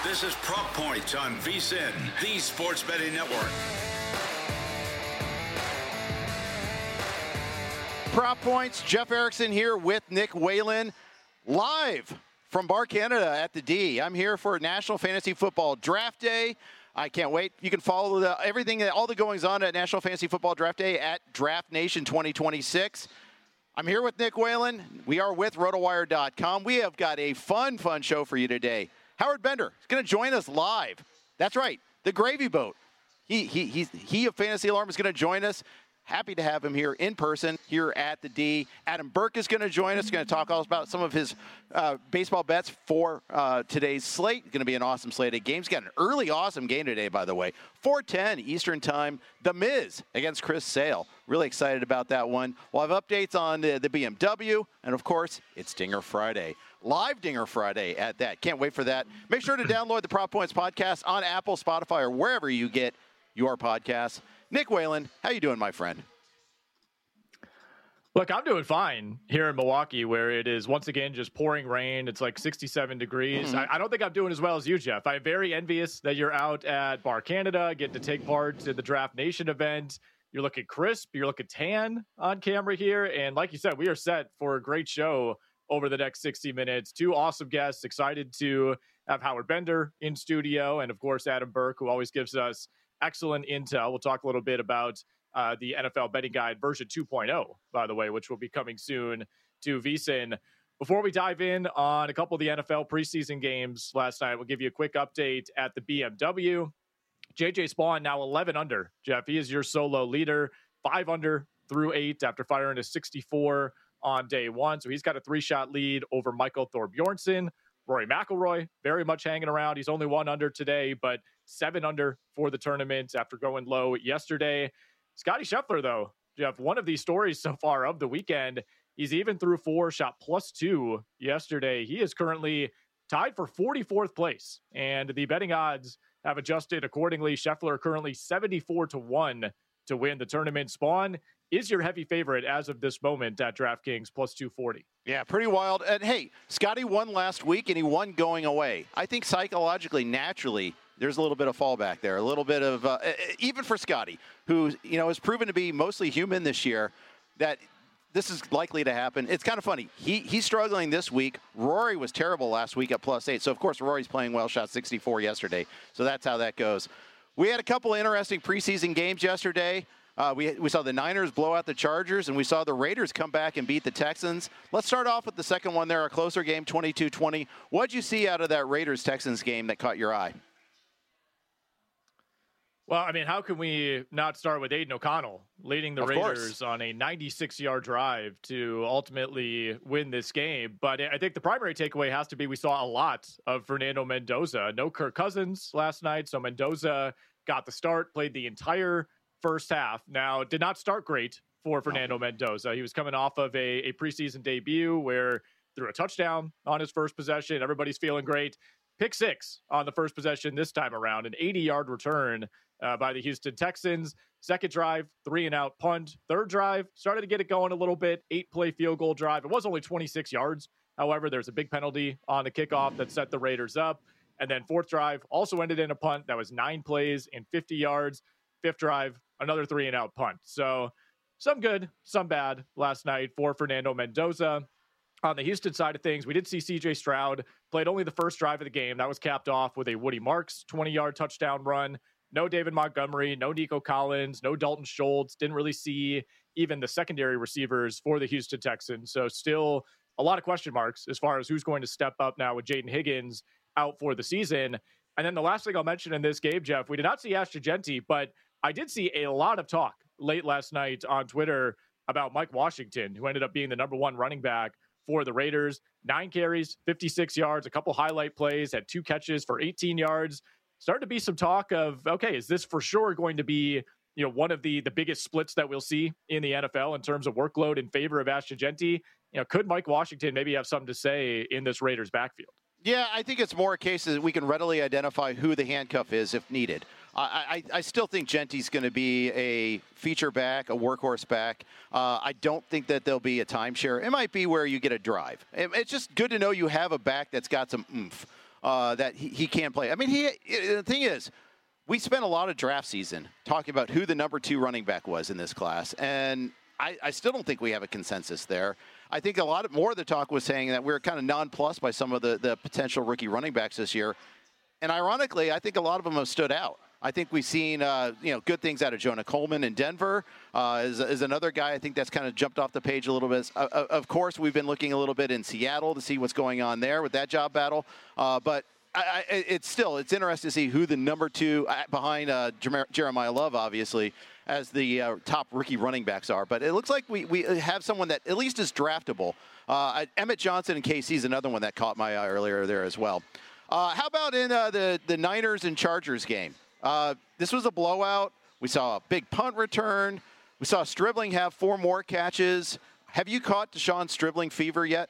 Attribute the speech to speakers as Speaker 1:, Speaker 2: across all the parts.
Speaker 1: This is Prop Points on VSiN, the sports betting network.
Speaker 2: Prop Points, Jeff Erickson here with Nick Whalen, live from Bar Canada at the D. I'm here for National Fantasy Football Draft Day. I can't wait. You can follow all the goings on at National Fantasy Football Draft Day at Draft Nation 2026. I'm here with Nick Whalen. We are with RotoWire.com. We have got a fun show for you today. Howard Bender is going to join us live. That's right, the Gravy Boat. He of Fantasy Alarm is going to join us. Happy to have him here in person here at the D. Adam Burke is going to join us. Going to talk all about some of his baseball bets for today's slate. Going to be an awesome slate of games. Got an early awesome game today, by the way. 4:10 Eastern Time. The Miz against Chris Sale. Really excited about that one. We'll have updates on the BMW. And, of course, it's Dinger Friday. Live Dinger Friday at that. Can't wait for that. Make sure to download the Prop Points podcast on Apple, Spotify, or wherever you get your podcasts. Nick Whalen, how you doing, my friend?
Speaker 3: Look, I'm doing fine here in Milwaukee, where it is once again just pouring rain. It's like 67 degrees. I don't think I'm doing as well as you, Jeff. I'm very envious that you're out at Bar Canada, getting to take part in the Draft Nation event. You're looking crisp. You're looking tan on camera here. And like you said, we are set for a great show over the next 60 minutes. Two awesome guests. Excited to have Howard Bender in studio. And, of course, Adam Burke, who always gives us excellent intel. We'll talk a little bit about the NFL Betting Guide version 2.0, by the way, which will be coming soon to VSiN. Before we dive in on a couple of the NFL preseason games last night, we'll give you a quick update at the BMW. J.J. Spawn now 11 under. Jeff, he is your solo leader. 5 under through 8 after firing a 64 on day one. So he's got a 3-shot lead over Michael Thorbjornsen. Rory McIlroy, very much hanging around. He's only 1 under today, but 7 under for the tournament after going low yesterday. Scotty Scheffler, though, Jeff, one of these stories so far of the weekend, he's even through 4, shot +2 yesterday. He is currently tied for 44th place, and the betting odds have adjusted accordingly. Scheffler currently 74-1 to win the tournament. Spawn is your heavy favorite as of this moment at DraftKings +240.
Speaker 2: Yeah, pretty wild. And hey, Scotty won last week, and he won going away. I think psychologically, naturally, there's a little bit of fallback there, a little bit of even for Scotty, who has proven to be mostly human this year, that this is likely to happen. It's kind of funny. He's struggling this week. Rory was terrible last week at +8. So of course Rory's playing well. Shot 64 yesterday. So that's how that goes. We had a couple of interesting preseason games yesterday. We saw the Niners blow out the Chargers, and we saw the Raiders come back and beat the Texans. Let's start off with the second one there, a closer game, 22-20. What'd you see out of that Raiders-Texans game that caught your eye?
Speaker 3: Well, I mean, how can we not start with Aiden O'Connell leading the Raiders on a 96-yard drive to ultimately win this game? But I think the primary takeaway has to be we saw a lot of Fernando Mendoza. No Kirk Cousins last night, so Mendoza got the start, played the entire first half. Now, did not start great for Fernando Mendoza. He was coming off of a preseason debut where threw a touchdown on his first possession. Everybody's feeling great. Pick 6 on the first possession this time around, an 80-yard return by the Houston Texans. Second drive, 3-and-out punt. Third drive, started to get it going a little bit. 8-play field goal drive. It was only 26 yards. However, there's a big penalty on the kickoff that set the Raiders up. And then fourth drive also ended in a punt. That was 9 plays and 50 yards. Fifth drive, another 3-and-out punt. So some good, some bad last night for Fernando Mendoza. On the Houston side of things, we did see C.J. Stroud played only the first drive of the game. That was capped off with a Woody Marks 20-yard touchdown run. No David Montgomery, no Nico Collins, no Dalton Schultz. Didn't really see even the secondary receivers for the Houston Texans. So still a lot of question marks as far as who's going to step up now with Jaden Higgins out for the season. And then the last thing I'll mention in this game, Jeff, we did not see Ashton Jeanty, but I did see a lot of talk late last night on Twitter about Mike Washington, who ended up being the number 1 running back for the Raiders. 9 carries, 56 yards, a couple highlight plays, had 2 catches for 18 yards. Starting to be some talk of, okay, is this for sure going to be, one of the biggest splits that we'll see in the NFL in terms of workload in favor of Ashton Jeanty? Could Mike Washington maybe have something to say in this Raiders backfield?
Speaker 2: Yeah, I think it's more a case that we can readily identify who the handcuff is if needed. I still think Jeanty's going to be a feature back, a workhorse back. I don't think that there'll be a timeshare. It might be where you get a drive. It's just good to know you have a back that's got some oomph. that he can play. I mean, the thing is, we spent a lot of draft season talking about who the number 2 running back was in this class, and I still don't think we have a consensus there. I think a lot more of the talk was saying that we were kind of nonplussed by some of the potential rookie running backs this year. And ironically, I think a lot of them have stood out. I think we've seen good things out of Jonah Coleman in Denver. Is another guy I think that's kind of jumped off the page a little bit. Of course, we've been looking a little bit in Seattle to see what's going on there with that job battle. But it's interesting to see who the number 2 behind Jeremiah Love, obviously, as the top rookie running backs are. But it looks like we have someone that at least is draftable. Emmett Johnson in KC is another one that caught my eye earlier there as well. How about in the Niners and Chargers game? This was a blowout. We saw a big punt return. We saw Stribling have 4 more catches. Have you caught Deshaun Stribling fever yet?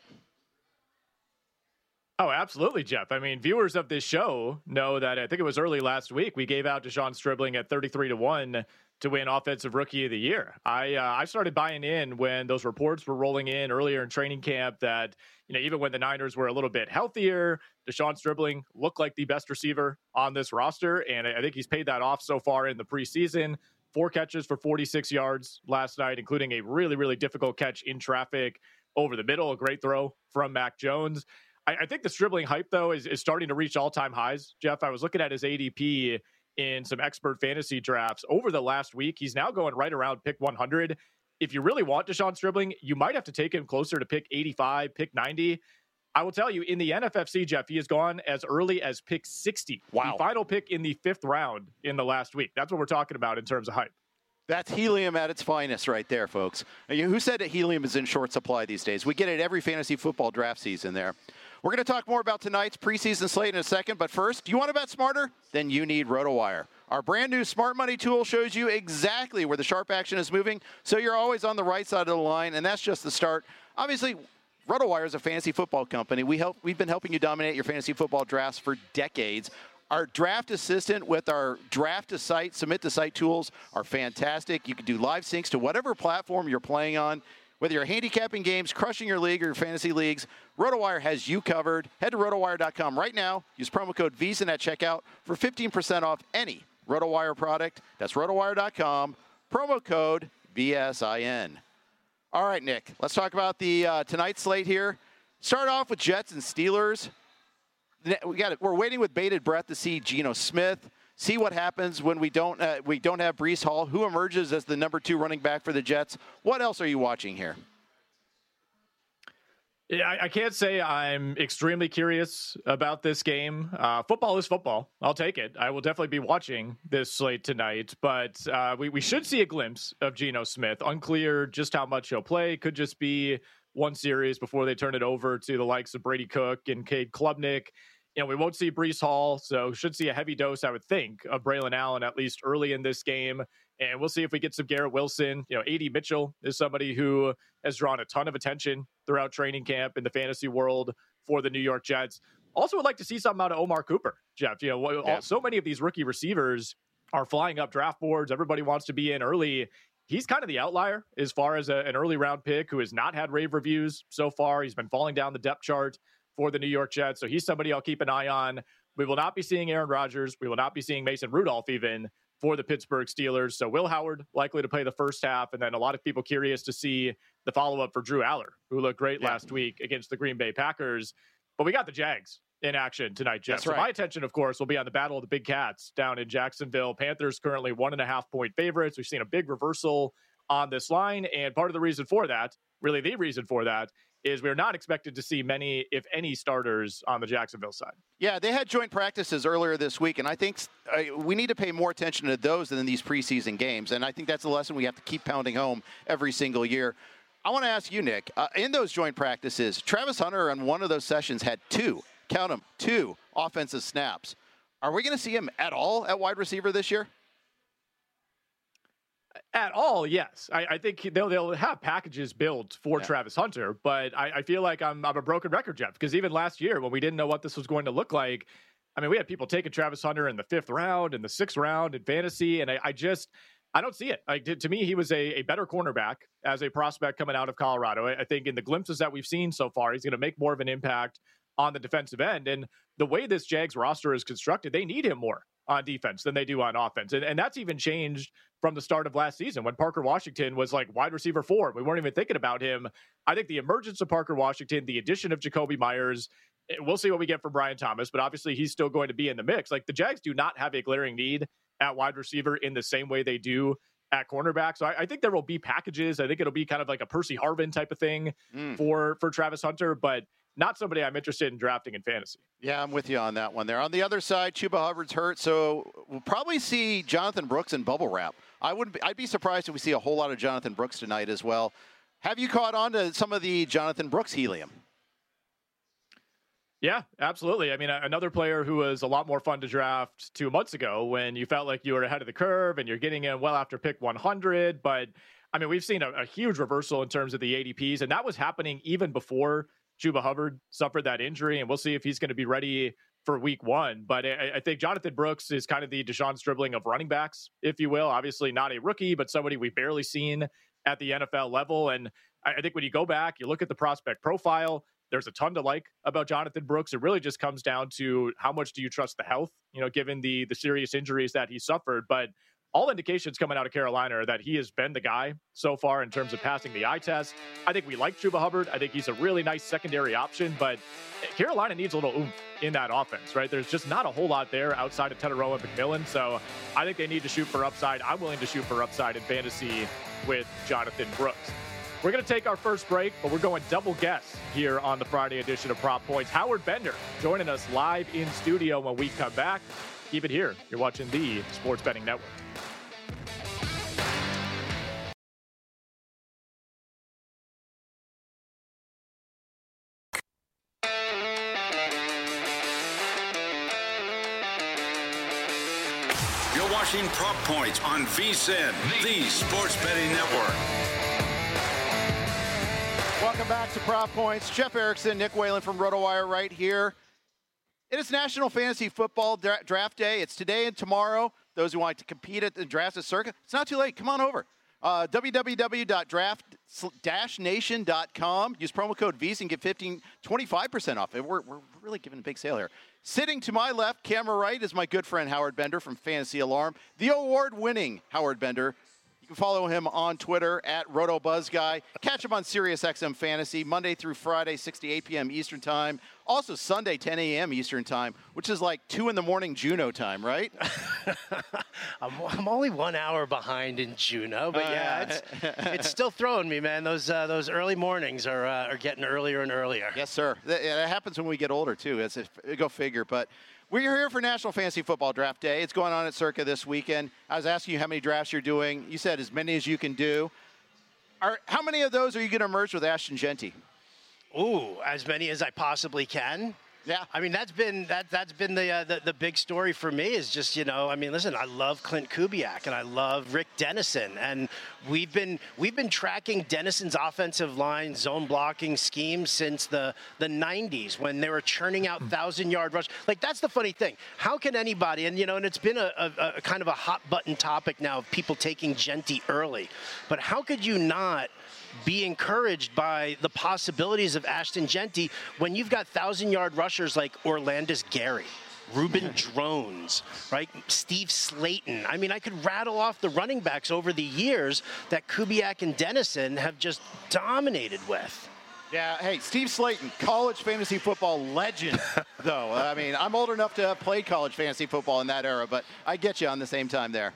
Speaker 3: Oh, absolutely, Jeff. I mean, viewers of this show know that I think it was early last week we gave out Deshaun Stribling at 33-1 to win Offensive Rookie of the Year. I started buying in when those reports were rolling in earlier in training camp that, even when the Niners were a little bit healthier, Deshaun Stribling looked like the best receiver on this roster, and I think he's paid that off so far in the preseason. 4 catches for 46 yards last night, including a really, really difficult catch in traffic over the middle, a great throw from Mac Jones. I think the Stribling hype, though, is starting to reach all-time highs. Jeff, I was looking at his ADP in some expert fantasy drafts over the last week. He's now going right around pick 100. If you really want Deshaun Stribling, you might have to take him closer to pick 85, pick 90. I will tell you, in the NFFC, Jeff, he has gone as early as pick 60.
Speaker 2: Wow.
Speaker 3: The final pick in the 5th round in the last week. That's what we're talking about in terms of hype.
Speaker 2: That's helium at its finest right there, folks. Who said that helium is in short supply these days? We get it every fantasy football draft season there. We're going to talk more about tonight's preseason slate in a second, but first, do you want to bet smarter? Then you need RotoWire. Our brand new Smart Money tool shows you exactly where the sharp action is moving, so you're always on the right side of the line, and that's just the start. Obviously, RotoWire is a fantasy football company. We've been helping you dominate your fantasy football drafts for decades. Our draft assistant with our draft to site, submit to site tools are fantastic. You can do live syncs to whatever platform you're playing on. Whether you're handicapping games, crushing your league, or your fantasy leagues, RotoWire has you covered. Head to RotoWire.com right now. Use promo code VSiN at checkout for 15% off any RotoWire product. That's RotoWire.com, promo code VSIN. All right, Nick, let's talk about the tonight's slate here. Start off with Jets and Steelers. We're waiting with bated breath to see Geno Smith. See what happens when we don't have Breece Hall, who emerges as the number 2 running back for the Jets. What else are you watching here?
Speaker 3: Yeah, I can't say I'm extremely curious about this game. Football is football. I'll take it. I will definitely be watching this slate tonight, but we should see a glimpse of Geno Smith. Unclear just how much he'll play. Could just be one series before they turn it over to the likes of Brady Cook and Cade Klubnik. We won't see Breece Hall, so should see a heavy dose, I would think, of Braylon Allen, at least early in this game. And we'll see if we get some Garrett Wilson. A.D. Mitchell is somebody who has drawn a ton of attention throughout training camp in the fantasy world for the New York Jets. Also would like to see something out of Omar Cooper, Jeff. So many of these rookie receivers are flying up draft boards. Everybody wants to be in early. He's kind of the outlier as far as an early round pick who has not had rave reviews so far. He's been falling down the depth chart for the New York Jets. So he's somebody I'll keep an eye on. We will not be seeing Aaron Rodgers. We will not be seeing Mason Rudolph even for the Pittsburgh Steelers. So Will Howard likely to play the first half. And then a lot of people curious to see the follow-up for Drew Aller, who looked great last week against the Green Bay Packers. But we got the Jags in action tonight, Jeff.
Speaker 2: That's right.
Speaker 3: So my attention, of course, will be on the Battle of the Big Cats down in Jacksonville. Panthers currently 1.5-point favorites. We've seen a big reversal on this line. And part of the reason for that, really the reason for that, is we're not expected to see many, if any, starters on the Jacksonville side.
Speaker 2: Yeah, they had joint practices earlier this week, and I think we need to pay more attention to those than these preseason games, and I think that's a lesson we have to keep pounding home every single year. I want to ask you, Nick, in those joint practices, Travis Hunter on one of those sessions had two offensive snaps. Are we going to see him at all at wide receiver this year?
Speaker 3: At all, yes. I think they'll have packages built for Travis Hunter, but I feel like I'm a broken record, Jeff, because even last year when we didn't know what this was going to look like, I mean, we had people taking Travis Hunter in the 5th round and the 6th round in fantasy, and I don't see it. To me, he was a better cornerback as a prospect coming out of Colorado. I think in the glimpses that we've seen so far, he's going to make more of an impact on the defensive end. And the way this Jags roster is constructed, they need him more on defense than they do on offense. And that's even changed from the start of last season when Parker Washington was like wide receiver 4. We weren't even thinking about him. I think the emergence of Parker Washington, the addition of Jakobi Meyers, we'll see what we get from Brian Thomas, but obviously he's still going to be in the mix. Like, the Jags do not have a glaring need at wide receiver in the same way they do at cornerback. So I think there will be packages. I think it'll be kind of like a Percy Harvin type of thing for Travis Hunter, but not somebody I'm interested in drafting in fantasy.
Speaker 2: Yeah, I'm with you on that one there. On the other side, Chuba Hubbard's hurt, so we'll probably see Jonathan Brooks in bubble wrap. I'd be surprised if we see a whole lot of Jonathan Brooks tonight as well. Have you caught on to some of the Jonathan Brooks helium?
Speaker 3: Yeah, absolutely. I mean, another player who was a lot more fun to draft 2 months ago when you felt like you were ahead of the curve and you're getting in well after pick 100. But, I mean, we've seen a huge reversal in terms of the ADPs, and that was happening even before Chuba Hubbard suffered that injury, and we'll see if he's going to be ready for week 1. But I think Jonathan Brooks is kind of the Deshaun Stribling of running backs, if you will. Obviously not a rookie, but somebody we've barely seen at the NFL level. And I think when you go back, you look at the prospect profile, there's a ton to like about Jonathan Brooks. It really just comes down to how much do you trust the health, given the serious injuries that he suffered. But all indications coming out of Carolina are that he has been the guy so far in terms of passing the eye test. I think we like Chuba Hubbard. I think he's a really nice secondary option, but Carolina needs a little oomph in that offense, right? There's just not a whole lot there outside of Teteroa and McMillan. So I think they need to shoot for upside. I'm willing to shoot for upside in fantasy with Jonathan Brooks. We're going to take our first break, but we're going double guest here on the Friday edition of Prop Points. Howard Bender joining us live in studio when we come back. Keep it here. You're watching the Sports Betting Network.
Speaker 1: You're watching Prop Points on VSiN, the Sports Betting Network.
Speaker 2: Welcome back to Prop Points. Jeff Erickson, Nick Whalen from RotoWire right here. It is National Fantasy Football Draft Day. It's today and tomorrow. Those who want to compete at the Draft Circuit, it's not too late. Come on over. www.draft-nation.com. Use promo code VEAS and get 25% off. We're really giving a big sale here. Sitting to my left, camera right, is my good friend Howard Bender from Fantasy Alarm, the award-winning Howard Bender. You can follow him on Twitter at RotoBuzzGuy. Catch him on SiriusXM Fantasy Monday through Friday, 6 to 8 p.m. Eastern Time. Also Sunday, 10 a.m. Eastern Time, which is like 2 in the morning Juneau time, right?
Speaker 4: I'm only 1 hour behind in Juneau, but yeah, it's still throwing me, man. Those early mornings are getting earlier and earlier.
Speaker 2: Yes, sir. That happens when we get older too. Go figure. But we're here for National Fantasy Football Draft Day. It's going on at Circa this weekend. I was asking you how many drafts you're doing. You said as many as you can do. How many of those are you going to merge with Ashton Jeanty?
Speaker 4: Ooh, as many as I possibly can.
Speaker 2: Yeah.
Speaker 4: I mean, that's been the big story for me is just, listen, I love Clint Kubiak and I love Rick Dennison. And we've been tracking Dennison's offensive line zone blocking scheme since the 90s when they were churning out 1,000-yard rush. Like, that's the funny thing. How can anybody, and it's been a kind of a hot button topic now of people taking Jeanty early, but how could you not be encouraged by the possibilities of Ashton Jeanty when you've got 1,000-yard rushers like Orlandis Gary, Reuben Drones, right? Steve Slayton. I mean, I could rattle off the running backs over the years that Kubiak and Dennison have just dominated with.
Speaker 2: Yeah, hey, Steve Slayton, college fantasy football legend, though. I mean, I'm old enough to have played college fantasy football in that era, but I get you on the same time there.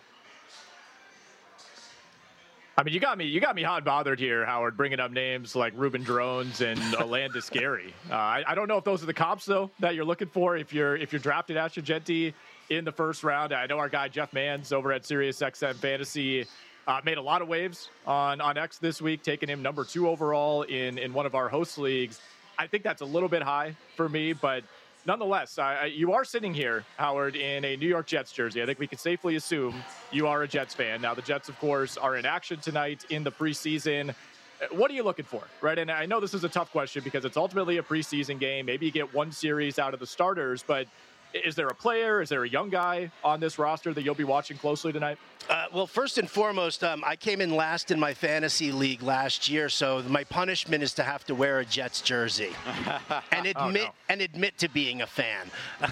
Speaker 3: I mean, you got me hot and bothered here, Howard, bringing up names like Reuben Drones and Orlandis Gary. I don't know if those are the comps, though, that you're looking for if you're drafted Ashton Jeanty in the first round. I know our guy Jeff Manns over at SiriusXM Fantasy made a lot of waves on X this week, taking him number 2 overall in one of our host leagues. I think that's a little bit high for me, but nonetheless, you are sitting here, Howard, in a New York Jets jersey. I think we can safely assume you are a Jets fan. Now, the Jets, of course, are in action tonight in the preseason. What are you looking for, right? And I know this is a tough question because it's ultimately a preseason game. Maybe you get one series out of the starters, but Is there a player? Is there a young guy on this roster that you'll be watching closely tonight?
Speaker 4: Well, first and foremost, I came in last in my fantasy league last year, so my punishment is to have to wear a Jets jersey and admit to being a fan.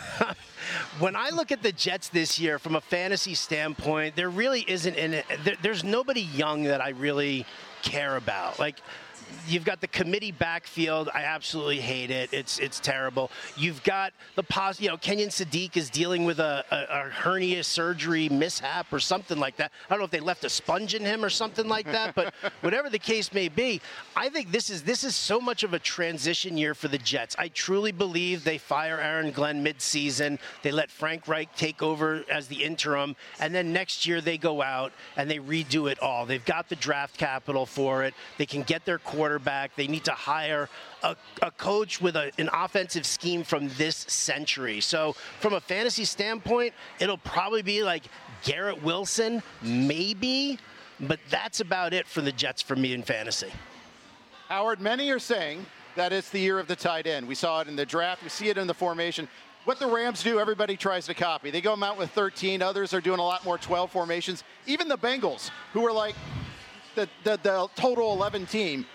Speaker 4: When I look at the Jets this year from a fantasy standpoint, there really isn't there's nobody young that I really care about. Like, you've got the committee backfield. I absolutely hate it. It's terrible. You've got Kenyon Sadiq is dealing with a hernia surgery mishap or something like that. I don't know if they left a sponge in him or something like that, but whatever the case may be, I think this is so much of a transition year for the Jets. I truly believe they fire Aaron Glenn mid-season. They let Frank Reich take over as the interim, and then next year they go out and they redo it all. They've got the draft capital for it. They can get their quarterback. They need to hire a coach with an offensive scheme from this century. So from a fantasy standpoint, it'll probably be like Garrett Wilson, maybe, but that's about it for the Jets for me in fantasy.
Speaker 2: Howard, many are saying that it's the year of the tight end. We saw it in the draft. We see it in the formation. What the Rams do, everybody tries to copy. They go out with 13. Others are doing a lot more 12 formations. Even the Bengals, who were like the total 11 team,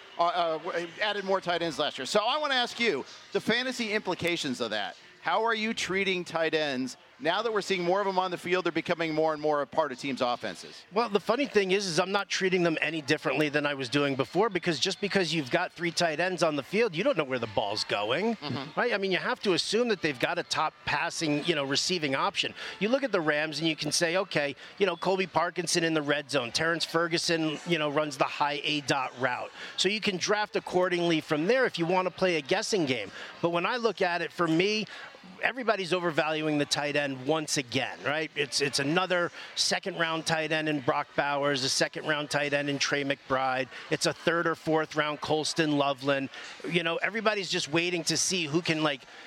Speaker 2: added more tight ends last year. So I want to ask you the fantasy implications of that. How are you treating tight ends now that we're seeing more of them on the field? They're becoming more and more a part of teams' offenses.
Speaker 4: Well, the funny thing is I'm not treating them any differently than I was doing before, because just because you've got 3 tight ends on the field, you don't know where the ball's going, right? I mean, you have to assume that they've got a top passing, receiving option. You look at the Rams and you can say, okay, Colby Parkinson in the red zone, Terrence Ferguson, runs the high A-dot route. So you can draft accordingly from there if you want to play a guessing game. But when I look at it, for me, everybody's overvaluing the tight end once again, right? It's another second-round tight end in Brock Bowers, a second-round tight end in Trey McBride. It's a third or fourth-round Colston Loveland. Everybody's just waiting to see who can,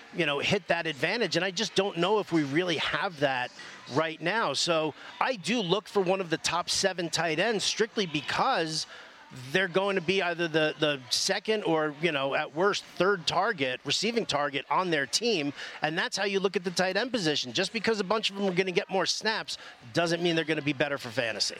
Speaker 4: hit that advantage, and I just don't know if we really have that right now. So I do look for one of the top 7 tight ends strictly because they're going to be either the second or, at worst, third receiving target on their team. And that's how you look at the tight end position. Just because a bunch of them are going to get more snaps doesn't mean they're going to be better for fantasy.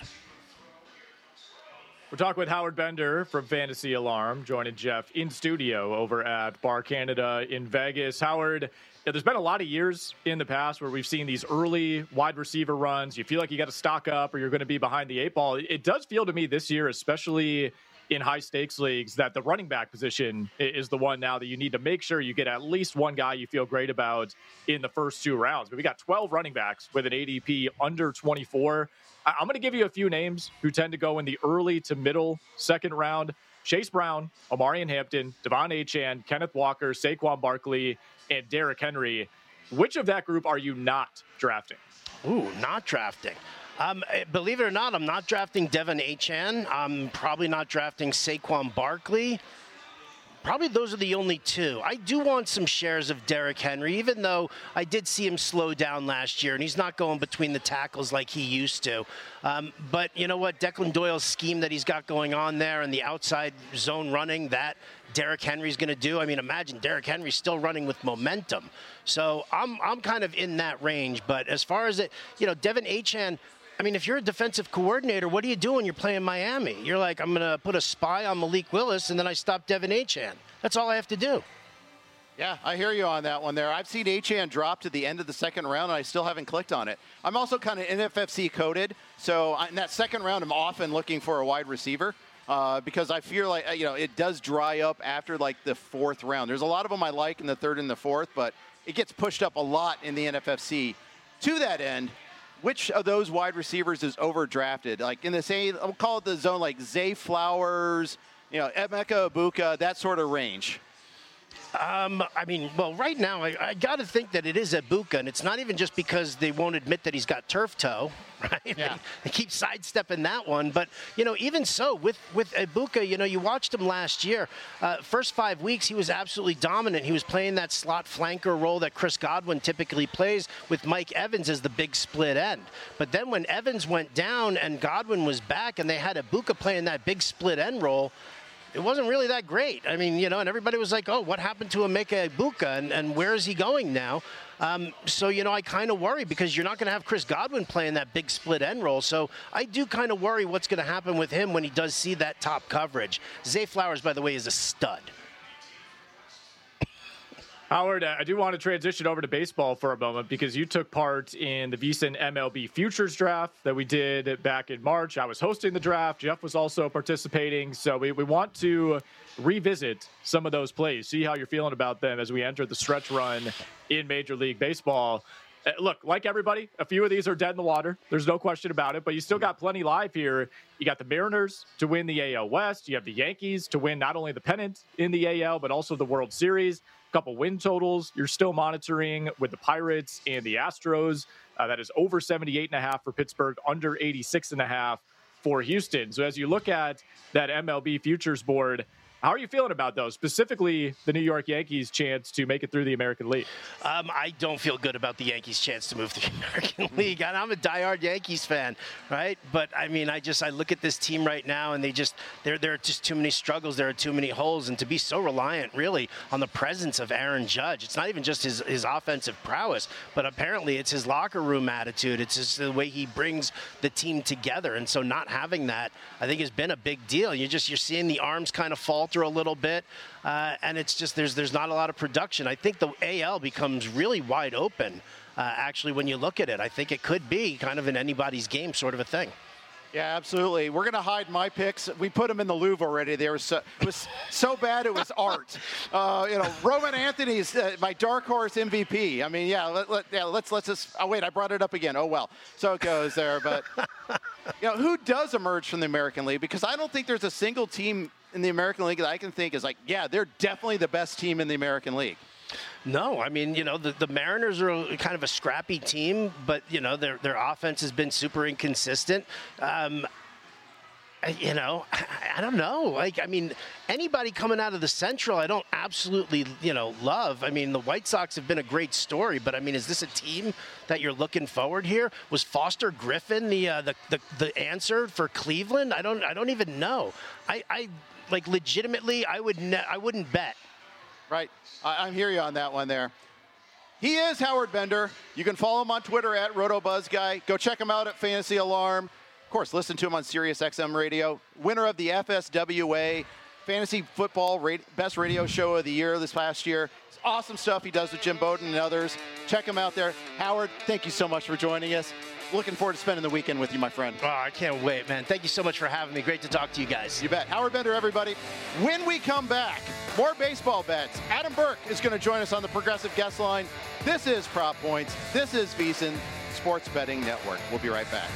Speaker 3: We're talking with Howard Bender from Fantasy Alarm, joining Jeff in studio over at Bar Canada in Vegas. Howard, there's been a lot of years in the past where we've seen these early wide receiver runs. You feel like you got to stock up or you're going to be behind the 8 ball. It does feel to me this year, especially in high stakes leagues, that the running back position is the one now that you need to make sure you get at least one guy you feel great about in the first 2 rounds. But we got 12 running backs with an ADP under 24. I'm going to give you a few names who tend to go in the early to middle second round. Chase Brown, Omarion Hampton, Devon Achane, Kenneth Walker, Saquon Barkley, and Derrick Henry. Which of that group are you not drafting?
Speaker 4: Ooh, not drafting. Believe it or not, I'm not drafting Devon Achane. I'm probably not drafting Saquon Barkley. Probably those are the only 2. I do want some shares of Derrick Henry, even though I did see him slow down last year, and he's not going between the tackles like he used to. But you know what? Declan Doyle's scheme that he's got going on there and the outside zone running, that Derrick Henry's going to do. I mean, imagine Derrick Henry's still running with momentum. So I'm kind of in that range. But as far as Devon Achane, I mean, if you're a defensive coordinator, what do you do when you're playing Miami? You're like, I'm going to put a spy on Malik Willis, and then I stop Devon Achane. That's all I have to do.
Speaker 2: Yeah, I hear you on that one there. I've seen Achane drop to the end of the second round, and I still haven't clicked on it. I'm also kind of NFFC coded, so in that second round, I'm often looking for a wide receiver because I feel like, it does dry up after, like, the 4th round. There's a lot of them I like in the 3rd and the 4th, but it gets pushed up a lot in the NFFC. To that end, which of those wide receivers is overdrafted? Like in the same, I'll call it the zone, like Zay Flowers, Emeka Egbuka, that sort of range.
Speaker 4: Right now, I got to think that it is Egbuka, and it's not even just because they won't admit that he's got turf toe, right? Yeah. They keep sidestepping that one. But, even so, with Egbuka, you watched him last year. First 5 weeks, he was absolutely dominant. He was playing that slot flanker role that Chris Godwin typically plays with Mike Evans as the big split end. But then when Evans went down and Godwin was back and they had Egbuka playing that big split end role, it wasn't really that great. I mean, and everybody was like, oh, what happened to Emeka Egbuka and where is he going now? So, I kind of worry because you're not going to have Chris Godwin playing that big split end role. So I do kind of worry what's going to happen with him when he does see that top coverage. Zay Flowers, by the way, is a stud.
Speaker 3: Howard, I do want to transition over to baseball for a moment because you took part in the VSiN MLB Futures Draft that we did back in March. I was hosting the draft. Jeff was also participating. So we want to revisit some of those plays, see how you're feeling about them as we enter the stretch run in Major League Baseball. Look, like everybody, a few of these are dead in the water. There's no question about it, but you still got plenty live here. You got the Mariners to win the AL West. You have the Yankees to win not only the pennant in the AL, but also the World Series. Couple win totals you're still monitoring with the Pirates and the Astros. That is over 78.5 for Pittsburgh, under 86.5 for Houston. So as you look at that MLB futures board, how are you feeling about those, specifically the New York Yankees' chance to make it through the American League?
Speaker 4: I don't feel good about the Yankees' chance to move to the American League. And I'm a diehard Yankees fan, right? But, I mean, I look at this team right now, and there are just too many struggles. There are too many holes. And to be so reliant, really, on the presence of Aaron Judge, it's not even just his offensive prowess, but apparently it's his locker room attitude. It's just the way he brings the team together. And so not having that, I think, has been a big deal. You're seeing the arms kind of falter a little bit, and it's just there's not a lot of production. I think the AL becomes really wide open. Actually, when you look at it, I think it could be kind of an anybody's game sort of a thing.
Speaker 2: Yeah, absolutely. We're going to hide my picks. We put them in the Louvre already. It was so bad it was art. Roman Anthony's my dark horse MVP. I mean, let's just. Oh wait, I brought it up again. Oh well, so it goes there. But who does emerge from the American League? Because I don't think there's a single team in the American League that I can think is like, yeah, they're definitely the best team in the American League.
Speaker 4: No, I mean, the Mariners are kind of a scrappy team, but, their offense has been super inconsistent. I don't know. Like, I mean, anybody coming out of the Central, I don't absolutely, love. I mean, the White Sox have been a great story, but I mean, is this a team that you're looking forward here? Was Foster Griffin the answer for Cleveland? I don't even know. I legitimately, I wouldn't bet.
Speaker 2: Right. I hear you on that one there. He is Howard Bender. You can follow him on Twitter at RotoBuzzGuy. Go check him out at Fantasy Alarm. Of course, listen to him on Sirius XM Radio. Winner of the FSWA Fantasy Football Best Radio Show of the Year this past year. It's awesome stuff he does with Jim Bowden and others. Check him out there. Howard, thank you so much for joining us. Looking forward to spending the weekend with you, my friend.
Speaker 4: Oh, I can't wait, man. Thank you so much for having me. Great to talk to you guys.
Speaker 2: You bet. Howard Bender, everybody. When we come back, more baseball bets. Adam Burke is going to join us on the Progressive Guest Line. This is Prop Points. This is VSiN Sports Betting Network. We'll be right back.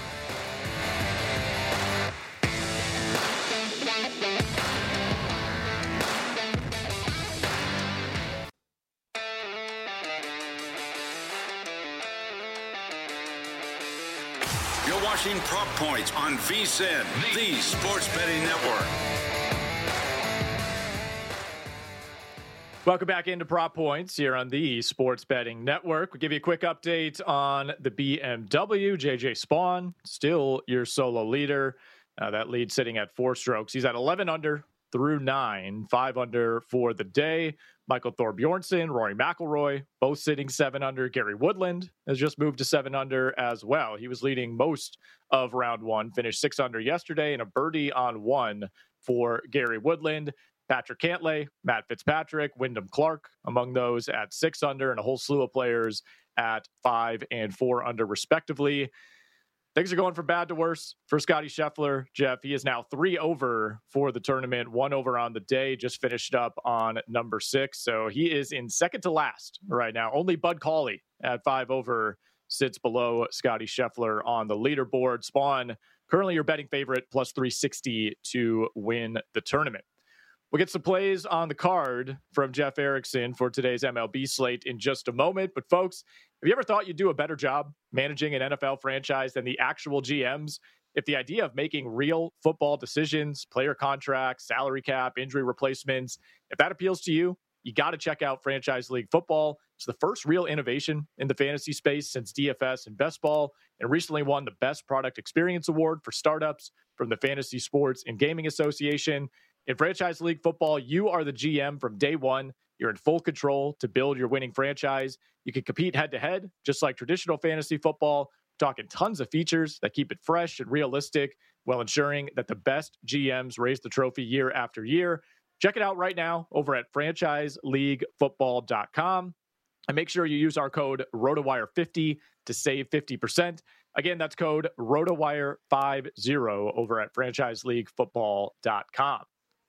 Speaker 1: You're watching Prop Points on VSiN, the Sports Betting Network.
Speaker 3: Welcome back into Prop Points here on the Sports Betting Network. We'll give you a quick update on the BMW. JJ Spawn, still your solo leader. That lead sitting at 4 strokes. He's at 11 under through 9, 5 under for the day. Michael Thorbjornsen, Rory McIlroy, both sitting 7 under. Gary Woodland has just moved to 7 under as well. He was leading most of round 1, finished 6 under yesterday, and a birdie on 1 for Gary Woodland. Patrick Cantlay, Matt Fitzpatrick, Wyndham Clark among those at 6 under, and a whole slew of players at 5 and 4 under respectively. Things are going from bad to worse for Scotty Scheffler. Jeff, he is now 3 over for the tournament, 1 over on the day, just finished up on number 6. So he is in second to last right now. Only Bud Cauley at 5 over sits below Scotty Scheffler on the leaderboard. Spawn, currently your betting favorite, plus 360 to win the tournament. We'll get some plays on the card from Jeff Erickson for today's MLB slate in just a moment. But folks, have you ever thought you'd do a better job managing an NFL franchise than the actual GMs? If the idea of making real football decisions, player contracts, salary cap, injury replacements, if that appeals to you, you got to check out Franchise League Football. It's the first real innovation in the fantasy space since DFS and Best Ball, and recently won the Best Product Experience Award for startups from the Fantasy Sports and Gaming Association. In Franchise League football, you are the GM from day one. You're in full control to build your winning franchise. You can compete head-to-head, just like traditional fantasy football. We're talking tons of features that keep it fresh and realistic while ensuring that the best GMs raise the trophy year after year. Check it out right now over at franchiseleaguefootball.com. And make sure you use our code ROTOWIRE50 to save 50%. Again, that's code ROTOWIRE50 over at franchiseleaguefootball.com.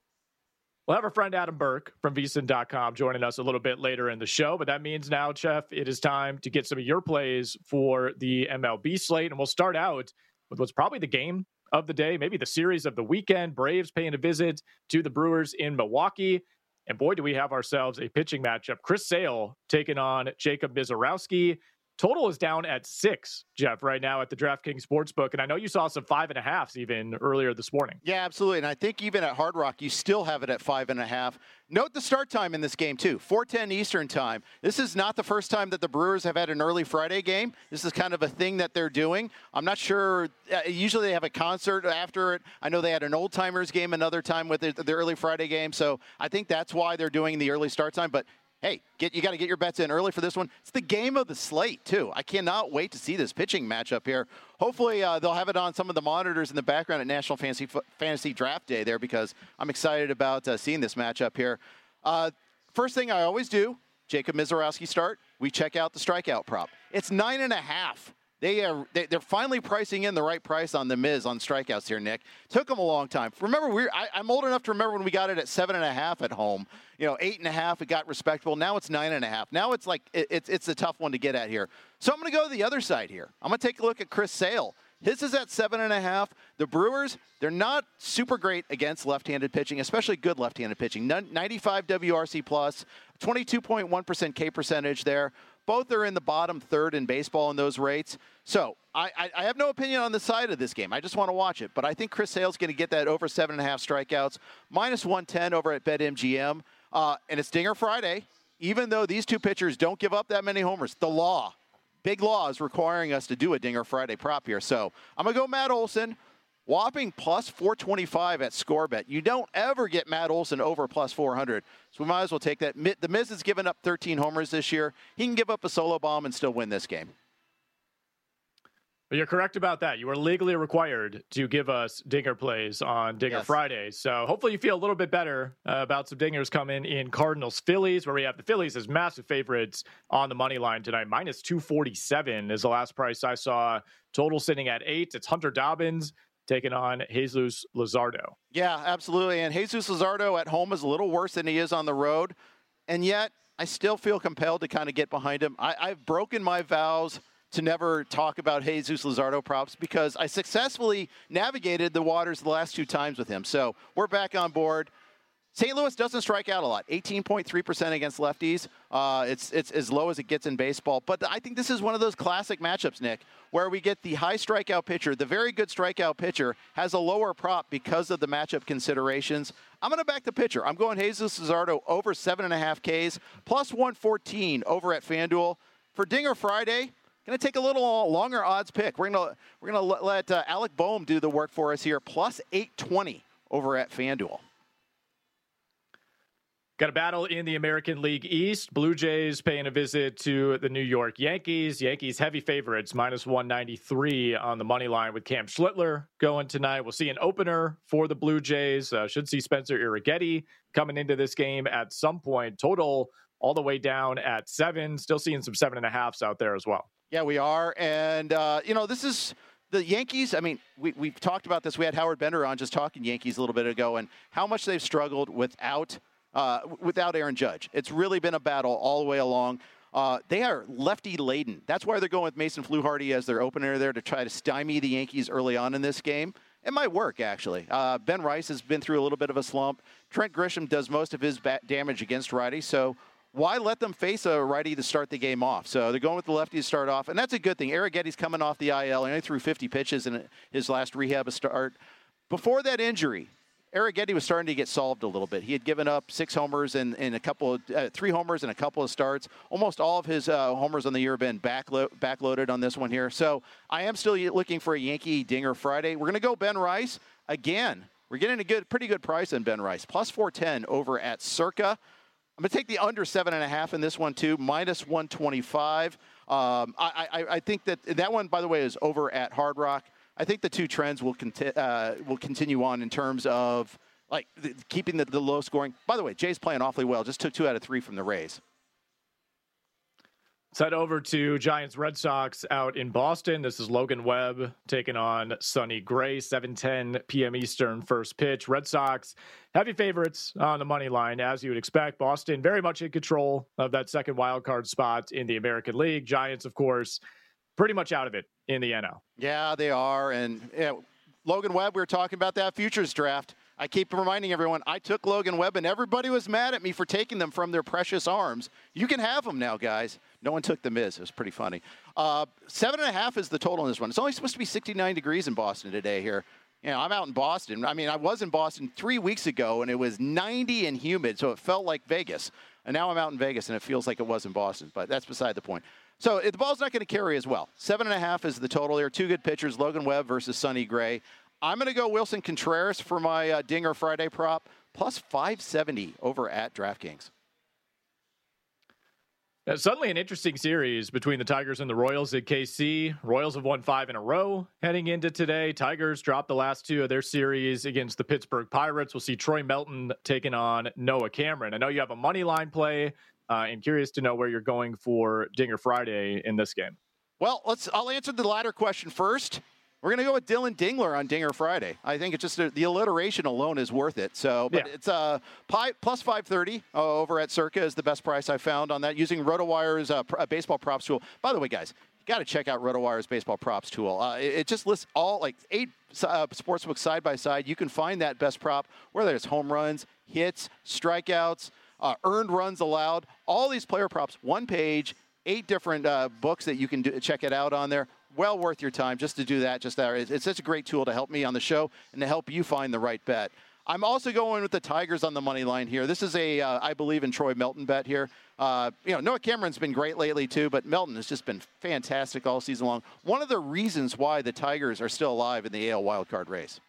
Speaker 3: We'll have our friend Adam Burke from VSiN.com joining us a little bit later in the show, but that means now, Jeff, it is time to get some of your plays for the MLB slate, and we'll start out with what's probably the game of the day, maybe the series of the weekend. Braves paying a visit to the Brewers in Milwaukee, and boy, do we have ourselves a pitching matchup. Chris Sale taking on Jacob Misiorowski. Total is down at 6, Jeff, right now at the DraftKings Sportsbook. And I know you saw some 5.5s even earlier this morning.
Speaker 2: Yeah, absolutely. And I think even at Hard Rock, you still have it at 5.5. Note the start time in this game, too. 4:10 Eastern time. This is not the first time that the Brewers have had an early Friday game. This is kind of a thing that they're doing. I'm not sure. Usually they have a concert after it. I know they had an Old Timers game another time with the early Friday game. So I think that's why they're doing the early start time. But hey, you got to get your bets in early for this one. It's the game of the slate, too. I cannot wait to see this pitching matchup here. Hopefully, they'll have it on some of the monitors in the background at National Fantasy Draft Day there, because I'm excited about seeing this matchup here. First thing I always do, Jacob Misiorowski start, we check out the strikeout prop. It's 9.5. They're finally pricing in the right price on the Miz on strikeouts here, Nick. Took them a long time. Remember, I'm old enough to remember when we got it at 7.5 at home. 8.5, it got respectable. Now it's 9.5. Now it's like it's a tough one to get at here. So I'm going to go to the other side here. I'm going to take a look at Chris Sale. His is at 7.5. The Brewers, they're not super great against left-handed pitching, especially good left-handed pitching. 95 WRC plus, 22.1% K percentage there. Both are in the bottom third in baseball in those rates. So I have no opinion on the side of this game. I just want to watch it. But I think Chris Sale's going to get that over 7.5 strikeouts, minus 110 over at BetMGM. And it's Dinger Friday. Even though these two pitchers don't give up that many homers, big law is requiring us to do a Dinger Friday prop here. So I'm going to go Matt Olson. Whopping plus 425 at ScoreBet. You don't ever get Matt Olson over plus 400. So we might as well take that. The Miz has given up 13 homers this year. He can give up a solo bomb and still win this game.
Speaker 3: Well, you're correct about that. You are legally required to give us dinger plays on Dinger Friday. So hopefully you feel a little bit better about some dingers coming in Cardinals-Phillies, where we have the Phillies as massive favorites on the money line tonight. Minus 247 is the last price I saw. Total sitting at 8. It's Hunter Dobbins taking on Jesus Luzardo.
Speaker 2: Yeah, absolutely. And Jesus Luzardo at home is a little worse than he is on the road. And yet, I still feel compelled to kind of get behind him. I've broken my vows to never talk about Jesus Luzardo props because I successfully navigated the waters the last 2 times with him. So we're back on board. St. Louis doesn't strike out a lot, 18.3% against lefties. It's as low as it gets in baseball. But I think this is one of those classic matchups, Nick, where we get the high strikeout pitcher. The very good strikeout pitcher has a lower prop because of the matchup considerations. I'm going to back the pitcher. I'm going Jesus Luzardo over 7.5 Ks, plus 114 over at FanDuel. For Dinger Friday, going to take a little longer odds pick. We're going to let Alec Boehm do the work for us here, plus 820 over at FanDuel.
Speaker 3: Got a battle in the American League East. Blue Jays paying a visit to the New York Yankees. Yankees heavy favorites, minus 193 on the money line with Cam Schlittler going tonight. We'll see an opener for the Blue Jays. Should see Spencer Irrighetti coming into this game at some point. Total all the way down at 7. Still seeing some 7.5s out there as well.
Speaker 2: Yeah, we are. And, this is the Yankees. I mean, we've talked about this. We had Howard Bender on just talking Yankees a little bit ago and how much they've struggled without Aaron Judge. It's really been a battle all the way along. They are lefty laden. That's why they're going with Mason Fluharty as their opener there to try to stymie the Yankees early on in this game. It might work, actually. Ben Rice has been through a little bit of a slump. Trent Grisham does most of his damage against righties, so why let them face a righty to start the game off? So they're going with the lefty to start off, and that's a good thing. Irrighetti's coming off the IL. He only threw 50 pitches in his last rehab start. Before that injury, Irrighetti was starting to get solved a little bit. He had given up 6 homers and a couple of 3 homers in a couple of starts. Almost all of his homers on the year have been backloaded on this one here. So I am still looking for a Yankee Dinger Friday. We're going to go Ben Rice again. we're getting a pretty good price on Ben Rice. Plus 410 over at Circa. I'm going to take the under 7.5 in this one, too, minus 125. I think that one, by the way, is over at Hard Rock. I think the two trends will continue on in terms of keeping the low scoring. By the way, Jay's playing awfully well. Just took 2 out of 3 from the Rays.
Speaker 3: Let's head over to Giants Red Sox out in Boston. This is Logan Webb taking on Sonny Gray, 7:10 p.m. Eastern first pitch. Red Sox heavy favorites on the money line, as you would expect. Boston very much in control of that second wild card spot in the American League. Giants, of course, pretty much out of it in the NL.
Speaker 2: Yeah, they are. And Logan Webb, we were talking about that futures draft. I keep reminding everyone, I took Logan Webb, and everybody was mad at me for taking them from their precious arms. You can have them now, guys. No one took the Miz. It was pretty funny. 7.5 is the total in this one. It's only supposed to be 69 degrees in Boston today here. I'm out in Boston. I mean, I was in Boston 3 weeks ago, and it was 90 and humid, so it felt like Vegas. And now I'm out in Vegas, and it feels like it was in Boston. But that's beside the point. So the ball's not going to carry as well. 7.5 is the total here. 2 good pitchers, Logan Webb versus Sonny Gray. I'm going to go Wilson Contreras for my Dinger Friday prop, plus 570 over at DraftKings.
Speaker 3: Suddenly an interesting series between the Tigers and the Royals at KC. Royals have won 5 in a row heading into today. Tigers dropped the last 2 of their series against the Pittsburgh Pirates. We'll see Troy Melton taking on Noah Cameron. I know you have a money line play, and curious to know where you're going for Dinger Friday in this game.
Speaker 2: Well, I'll answer the latter question first. We're going to go with Dylan Dingler on Dinger Friday. I think it's just the alliteration alone is worth it. So, but it's plus 530 over at Circa is the best price I found on that using RotoWire's baseball props tool. By the way, guys, you got to check out RotoWire's baseball props tool. It just lists all 8 sportsbooks side by side. You can find that best prop, whether it's home runs, hits, strikeouts, earned runs allowed, all these player props, one page, 8 different books that you can check it out on there. Well worth your time just to do that. It's such a great tool to help me on the show and to help you find the right bet. I'm also going with the Tigers on the money line here. This is I believe in Troy Melton bet here. Noah Cameron's been great lately too, but Melton has just been fantastic all season long. One of the reasons why the Tigers are still alive in the AL wildcard race.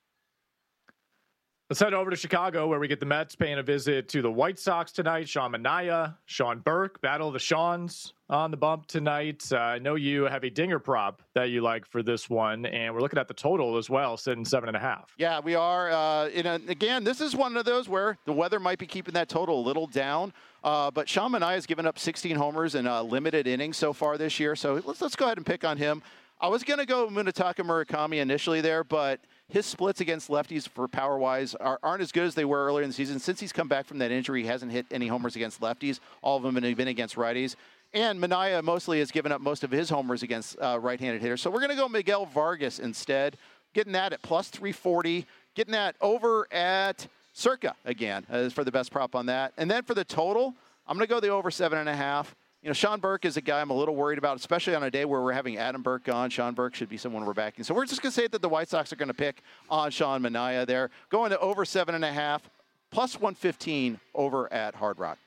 Speaker 3: Let's head over to Chicago, where we get the Mets paying a visit to the White Sox tonight. Sean Manaea, Sean Burke, battle of the Seans on the bump tonight. I know you have a Dinger prop that you like for this one, and we're looking at the total as well, sitting 7.5.
Speaker 2: Yeah, we are. Again, this is one of those where the weather might be keeping that total a little down. But Sean Manaea has given up 16 homers in limited innings so far this year, so let's go ahead and pick on him. I was going to go Munetaka Murakami initially there, but his splits against lefties for power-wise aren't as good as they were earlier in the season. Since he's come back from that injury, he hasn't hit any homers against lefties. All of them have been against righties. And Manaea mostly has given up most of his homers against right-handed hitters. So we're going to go Miguel Vargas instead, getting that at plus 340, getting that over at Circa again for the best prop on that. And then for the total, I'm going to go the over 7.5. Sean Burke is a guy I'm a little worried about, especially on a day where we're having Adam Burke gone. Sean Burke should be someone we're backing. So we're just going to say that the White Sox are going to pick on Sean Manaea there. Going to over 7.5, plus 115 over at Hard Rock.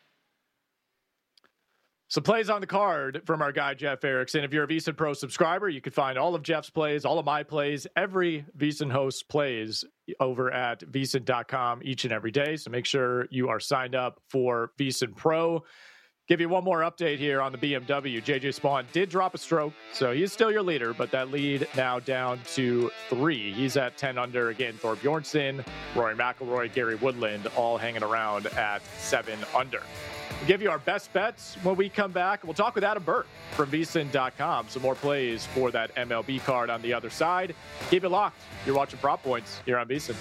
Speaker 3: So plays on the card from our guy, Jeff Erickson. If you're a VSiN Pro subscriber, you can find all of Jeff's plays, all of my plays, every VSiN host plays over at VSiN.com each and every day. So make sure you are signed up for VSiN Pro. Give you one more update here on the BMW. JJ Spawn did drop a stroke, so he's still your leader, but that lead now down to 3. He's at 10 under. Again, Thor Bjornsson, Rory McIlroy, Gary Woodland, all hanging around at 7 under. We'll give you our best bets when we come back. We'll talk with Adam Burke from VSiN.com. Some more plays for that MLB card on the other side. Keep it locked. You're watching Prop Points here on VSiN.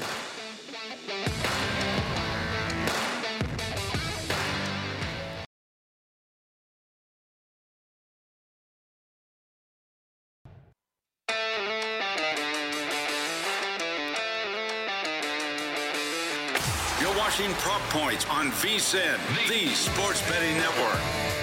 Speaker 1: Watching Prop Points on VSiN, the sports betting network.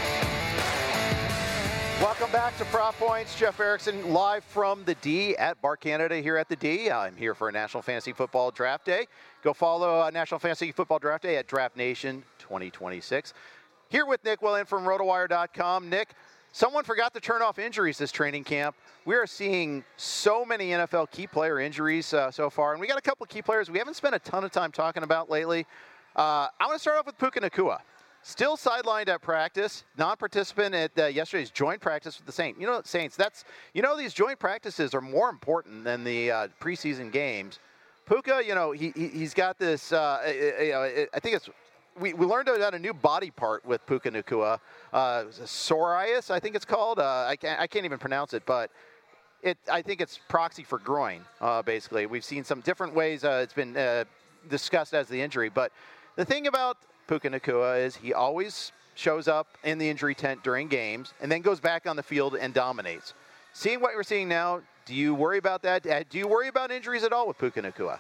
Speaker 2: Welcome back to Prop Points. Jeff Erickson live from the D at Bar Canada here at the D. I'm here for a National Fantasy Football Draft Day. Go follow National Fantasy Football Draft Day at Draft Nation 2026. Here with Nick Whalen from RotoWire.com. Nick, Someone forgot to turn off injuries this training camp. We are seeing so many NFL key player injuries so far, and we got a couple of key players we haven't spent a ton of time talking about lately. I want to start off with Puka Nacua. Still sidelined at practice, non-participant at yesterday's joint practice with the Saints. You know, Saints, these joint practices are more important than the preseason games. Puka, he's got this, I think it's, we learned about a new body part with Puka Nacua, psoriasis, I think it's called. I can't even pronounce it, but I think it's proxy for groin, basically. We've seen some different ways it's been discussed as the injury. But the thing about Puka Nacua is he always shows up in the injury tent during games and then goes back on the field and dominates. Seeing what we're seeing now, do you worry about that? Do you worry about injuries at all with Puka Nacua?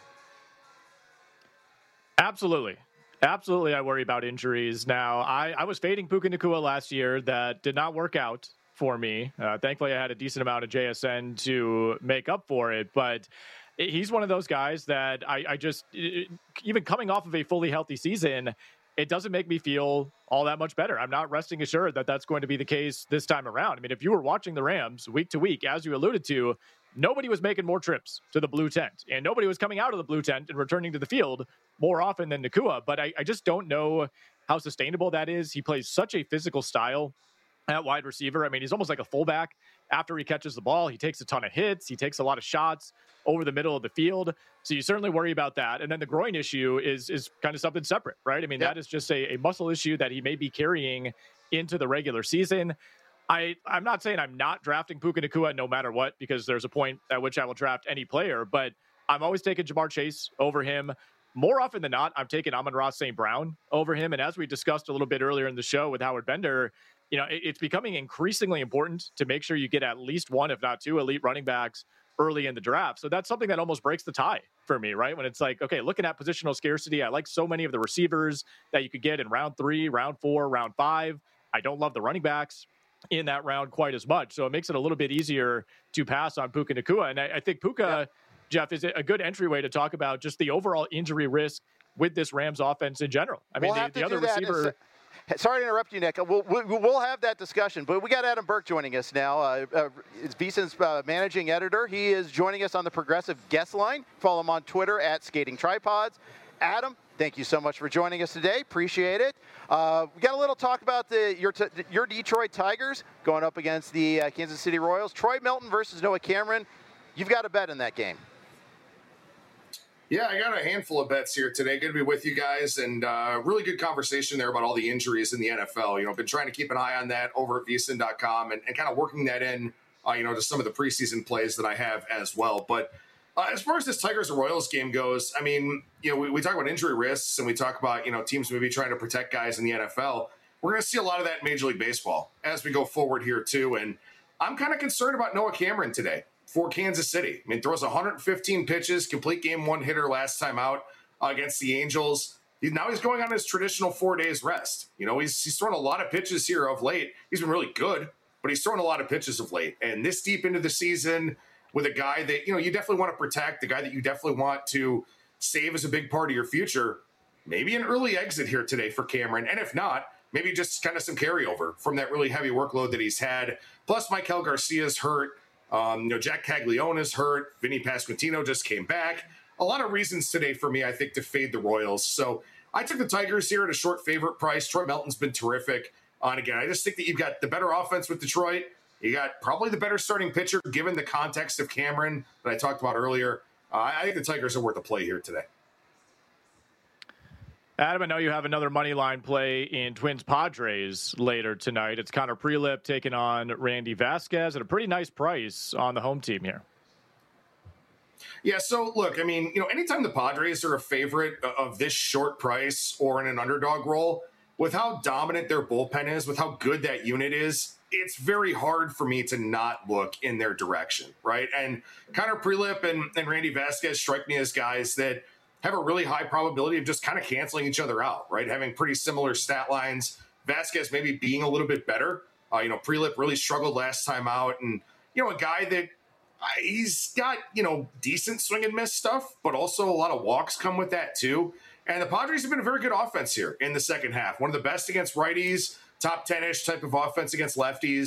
Speaker 3: Absolutely. Absolutely, I worry about injuries. Now, I was fading Puka Nacua last year. That did not work out for me. Thankfully, I had a decent amount of JSN to make up for it. But he's one of those guys that I just, even coming off of a fully healthy season, it doesn't make me feel all that much better. I'm not resting assured that that's going to be the case this time around. I mean, if you were watching the Rams week to week, as you alluded to, nobody was making more trips to the blue tent, and nobody was coming out of the blue tent and returning to the field more often than Nacua. But I just don't know how sustainable that is. He plays such a physical style at wide receiver. I mean, he's almost like a fullback. After he catches the ball, he takes a ton of hits. He takes a lot of shots over the middle of the field. So you certainly worry about that. And then the groin issue is kind of something separate, right? I mean, that is just a muscle issue that he may be carrying into the regular season. I'm not saying I'm not drafting Puka Nacua no matter what, because there's a point at which I will draft any player, but I'm always taking Jamar Chase over him. More often than not, I'm taking Amon-Ra St. Brown over him. And as we discussed a little bit earlier in the show with Howard Bender, it's becoming increasingly important to make sure you get at least one, if not two, elite running backs early in the draft. So that's something that almost breaks the tie for me, right? When it's like, okay, looking at positional scarcity, I like so many of the receivers that you could get in round 3, round 4, round 5. I don't love the running backs in that round quite as much. So it makes it a little bit easier to pass on Puka Nacua. And I think Puka, Jeff, is a good entryway to talk about just the overall injury risk with this Rams offense in general. I mean, the other receiver...
Speaker 2: Sorry to interrupt you, Nick. We'll have that discussion, but we got Adam Burke joining us now. It's VSiN's managing editor. He is joining us on the Progressive Guest Line. Follow him on Twitter at Skating Tripods. Adam, thank you so much for joining us today. Appreciate it. We got a little talk about your Detroit Tigers going up against the Kansas City Royals. Troy Melton versus Noah Cameron. You've got a bet in that game.
Speaker 5: Yeah, I got a handful of bets here today. Good to be with you guys, and really good conversation there about all the injuries in the NFL. I've been trying to keep an eye on that over at VSiN.com and kind of working that in, to some of the preseason plays that I have as well. But as far as this Tigers and Royals game goes, I mean, we talk about injury risks and we talk about, teams maybe trying to protect guys in the NFL. We're going to see a lot of that in Major League Baseball as we go forward here too. And I'm kind of concerned about Noah Cameron today for Kansas City. I mean, throws 115 pitches, complete game one hitter last time out against the Angels. Now he's going on his traditional 4 days rest. He's thrown a lot of pitches here of late. He's been really good, but he's thrown a lot of pitches of late. And this deep into the season with a guy that, you definitely want to protect, the guy that you definitely want to save as a big part of your future, maybe an early exit here today for Cameron. And if not, maybe just kind of some carryover from that really heavy workload that he's had. Plus, Maikel Garcia's hurt. Jack Caglione's hurt. Vinny Pasquantino just came back. A lot of reasons today for me, I think, to fade the Royals. So I took the Tigers here at a short favorite price. Troy Melton's been terrific. And again, I just think that you've got the better offense with Detroit. You got probably the better starting pitcher, given the context of Cameron that I talked about earlier. I think the Tigers are worth a play here today.
Speaker 3: Adam, I know you have another money line play in Twins-Padres later tonight. It's Connor Prelip taking on Randy Vasquez at a pretty nice price on the home team here.
Speaker 5: Yeah, so look, I mean, anytime the Padres are a favorite of this short price or in an underdog role, with how dominant their bullpen is, with how good that unit is, it's very hard for me to not look in their direction, right? And Connor Prelip and Randy Vasquez strike me as guys that have a really high probability of just kind of canceling each other out, right? Having pretty similar stat lines. Vasquez maybe being a little bit better. Prelip really struggled last time out. And, a guy that he's got, decent swing and miss stuff, but also a lot of walks come with that too. And the Padres have been a very good offense here in the second half. One of the best against righties, top 10-ish type of offense against lefties.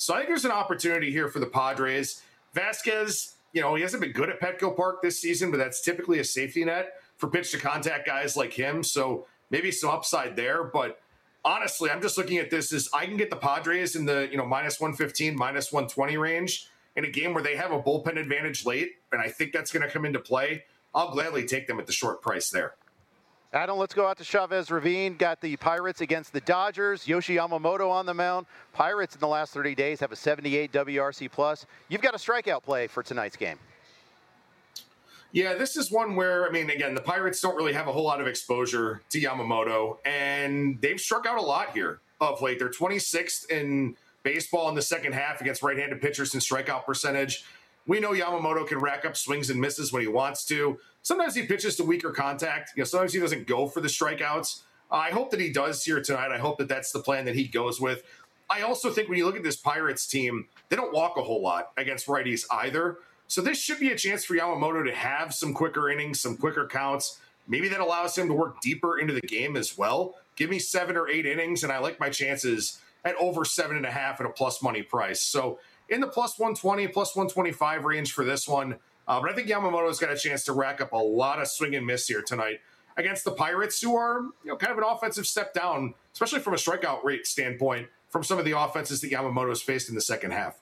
Speaker 5: So I think there's an opportunity here for the Padres. Vasquez, he hasn't been good at Petco Park this season, but that's typically a safety net for pitch-to-contact guys like him. So maybe some upside there. But honestly, I'm just looking at this as I can get the Padres in the minus 115, minus 120 range in a game where they have a bullpen advantage late, and I think that's going to come into play. I'll gladly take them at the short price there.
Speaker 2: Adam, let's go out to Chavez Ravine. Got the Pirates against the Dodgers. Yoshi Yamamoto on the mound. Pirates in the last 30 days have a 78 WRC+. You've got a strikeout play for tonight's game.
Speaker 5: Yeah, this is one where, again, the Pirates don't really have a whole lot of exposure to Yamamoto, and they've struck out a lot here of late. They're 26th in baseball in the second half against right-handed pitchers in strikeout percentage. We know Yamamoto can rack up swings and misses when he wants to. Sometimes he pitches to weaker contact. Sometimes he doesn't go for the strikeouts. I hope that he does here tonight. I hope that that's the plan that he goes with. I also think when you look at this Pirates team, they don't walk a whole lot against righties either. So this should be a chance for Yamamoto to have some quicker innings, some quicker counts. Maybe that allows him to work deeper into the game as well. Give me 7 or 8 innings, and I like my chances at over 7.5 at a plus money price. So in the plus 120, plus 125 range for this one. But I think Yamamoto's got a chance to rack up a lot of swing and miss here tonight against the Pirates, who are kind of an offensive step down, especially from a strikeout rate standpoint, from some of the offenses that Yamamoto's faced in the second half.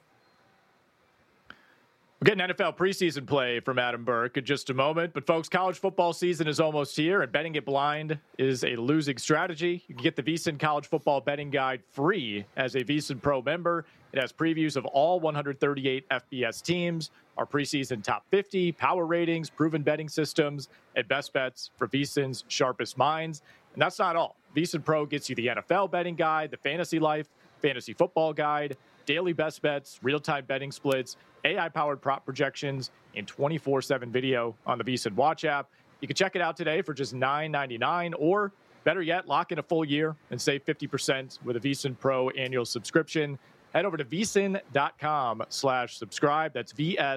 Speaker 3: We're getting NFL preseason play from Adam Burke in just a moment. But, folks, college football season is almost here, and betting it blind is a losing strategy. You can get the VSiN College Football Betting Guide free as a VSiN Pro member. It has previews of all 138 FBS teams, our preseason top 50, power ratings, proven betting systems, and best bets for VSiN's sharpest minds. And that's not all. VSiN Pro gets you the NFL Betting Guide, the Fantasy Life, Fantasy Football Guide, daily best bets, real-time betting splits, AI-powered prop projections, and 24/7 video on the VSiN Watch app. You can check it out today for just $9.99, or better yet, lock in a full year and save 50% with a VSiN Pro annual subscription. Head over to vsin.com/subscribe. That's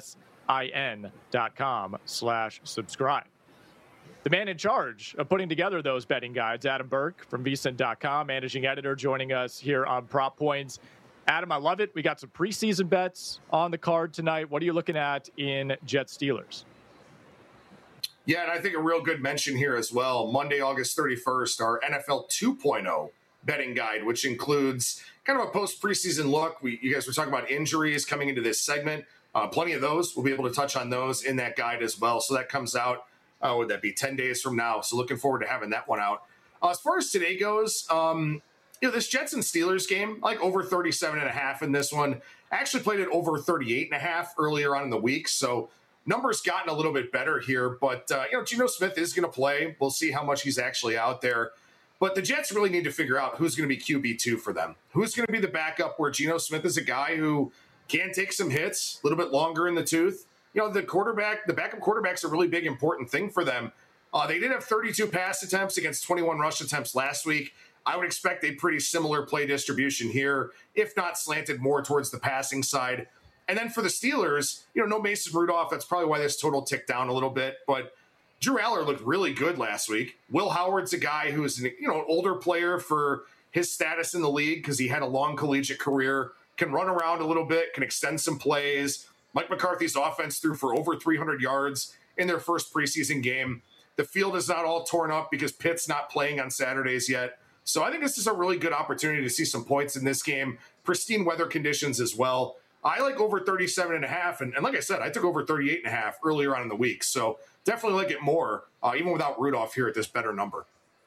Speaker 3: VSIN.com/subscribe. The man in charge of putting together those betting guides, Adam Burke from vsin.com, managing editor, joining us here on Prop Points. Adam, I love it. We got some preseason bets on the card tonight. What are you looking at in Jets Steelers?
Speaker 5: Yeah, and I think a real good mention here as well. Monday, August 31st, our NFL 2.0 betting guide, which includes kind of a post-preseason look. You guys were talking about injuries coming into this segment. Plenty of those. We'll be able to touch on those in that guide as well. So that comes out, would that be 10 days from now? So looking forward to having that one out. As far as today goes, this Jets and Steelers game, like over 37.5 in this one. I actually played it over 38.5 earlier on in the week. So numbers gotten a little bit better here. But, Geno Smith is going to play. We'll see how much he's actually out there. But the Jets really need to figure out who's going to be QB2 for them. Who's going to be the backup where Geno Smith is a guy who can take some hits, a little bit longer in the tooth. The backup quarterback's a really big, important thing for them. They did have 32 pass attempts against 21 rush attempts last week. I would expect a pretty similar play distribution here, if not slanted more towards the passing side. And then for the Steelers, no Mason Rudolph. That's probably why this total ticked down a little bit. But Drew Aller looked really good last week. Will Howard's a guy who's an older player for his status in the league because he had a long collegiate career, can run around a little bit, can extend some plays. Mike McCarthy's offense threw for over 300 yards in their first preseason game. The field is not all torn up because Pitt's not playing on Saturdays yet. So I think this is a really good opportunity to see some points in this game. Pristine weather conditions as well. I like over 37.5. And like I said, I took over 38.5 earlier on in the week. So definitely like it more, even without Rudolph here at this better number.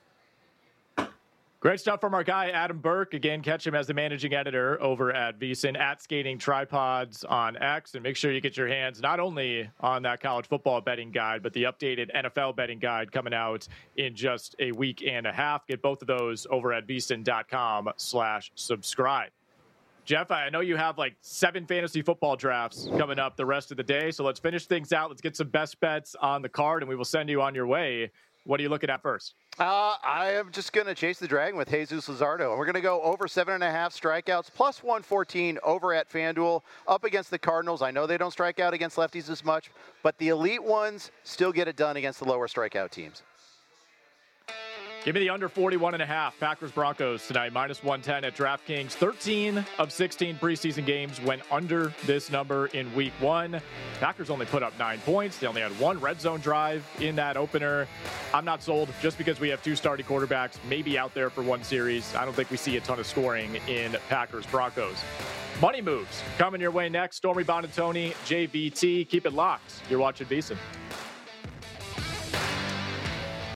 Speaker 3: Great stuff from our guy, Adam Burke. Again, catch him as the managing editor over at VSiN, at Skating Tripods on X. And make sure you get your hands not only on that college football betting guide, but the updated NFL betting guide coming out in just a week and a half. Get both of those over at vsin.com/subscribe. Jeff, I know you have like 7 fantasy football drafts coming up the rest of the day. So let's finish things out. Let's get some best bets on the card, and we will send you on your way. What are you looking at first?
Speaker 2: I am just going to chase the dragon with Jesus Luzardo. And we're going to go over 7.5 strikeouts, plus 114 over at FanDuel, up against the Cardinals. I know they don't strike out against lefties as much, but the elite ones still get it done against the lower strikeout teams.
Speaker 3: Give me the under 41.5. Packers Broncos tonight, -110 at DraftKings. 13 of 16 preseason games went under this number in week 1. Packers only put up 9 points. They only had 1 red zone drive in that opener. I'm not sold just because we have 2 starting quarterbacks maybe out there for 1 series. I don't think we see a ton of scoring in Packers Broncos. Money moves coming your way next. Stormy Bonatoni, JVT. Keep it locked. You're watching VSiN.